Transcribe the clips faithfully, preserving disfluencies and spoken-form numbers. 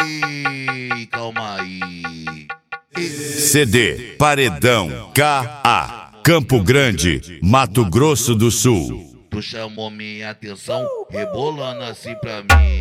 Ei, calma aí. C D Paredão K A Campo Grande, Mato Grosso do Sul. Tu chamou minha atenção, rebolando assim pra mim.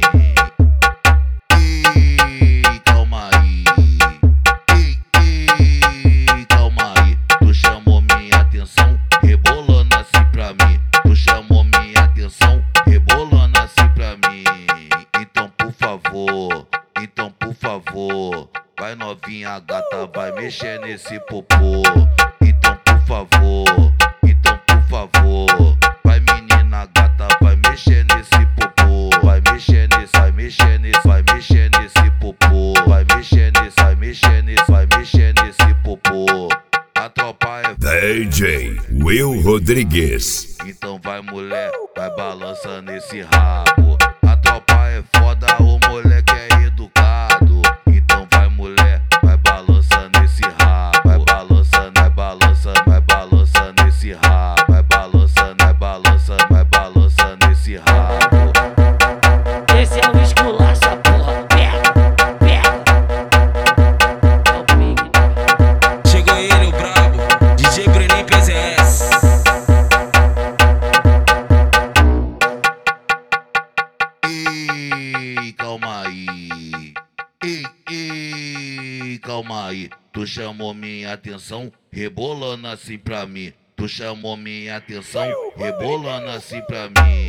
Ei, calma aí. Ei, ei, calma aí. Tu chamou minha atenção, rebolando assim pra mim. Tu chamou minha atenção, rebolando assim pra mim. Então por favor, então por favor, vai novinha gata, vai mexer nesse popô. Então por favor, então por favor, vai menina gata, vai mexer nesse popô. Vai mexer nesse, vai mexer nesse, vai mexer nesse popô. Vai mexer nesse, vai mexer nesse, vai mexer nesse popô. A tropa é D J Will Rodrigues. Então vai mulher, vai balançando esse rabo. A tropa é foda, o moleque é educado. Então vai mulher, vai balançando esse rabo. Vai balançando, vai balançando, vai balançando esse rabo. Vai balançando, vai balançando, vai balançando esse rabo. Esse é o esculacha, porra. Pega, pega. É o Big. Chegou ele, o brabo, D J Brenin P Z S. Ei, calma aí. Ei, ei, calma aí. Tu chamou minha atenção, rebolando assim pra mim. Tu chamou minha atenção, rebolando assim pra mim.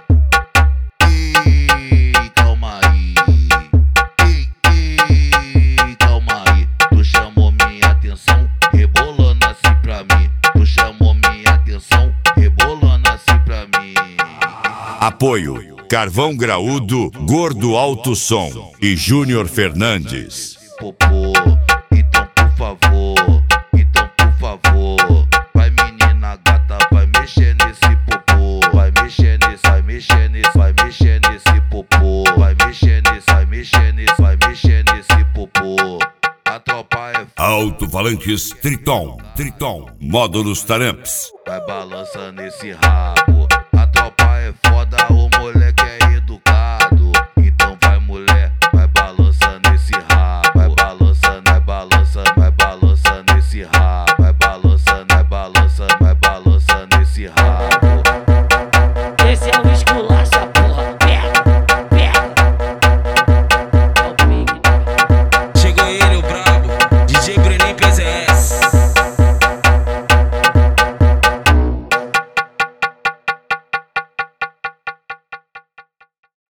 Ei, calma aí. Ei, ei, calma aí. Tu chamou minha atenção, rebolando assim pra mim. Tu chamou minha atenção, rebolando assim pra mim. Apoio Carvão Graúdo, Gordo Alto Som e Júnior Fernandes. Popô, então por favor, então por favor, vai menina gata, vai mexer nesse popô. Vai mexer nesse, vai mexer nesse, vai mexer nesse popô. Vai mexer nesse, vai mexer nesse, vai mexer nesse popô. A tropa é Alto-falantes Triton, Triton, Módulos Taramps. vai balançando esse rabo. A tropa é foda, o moleque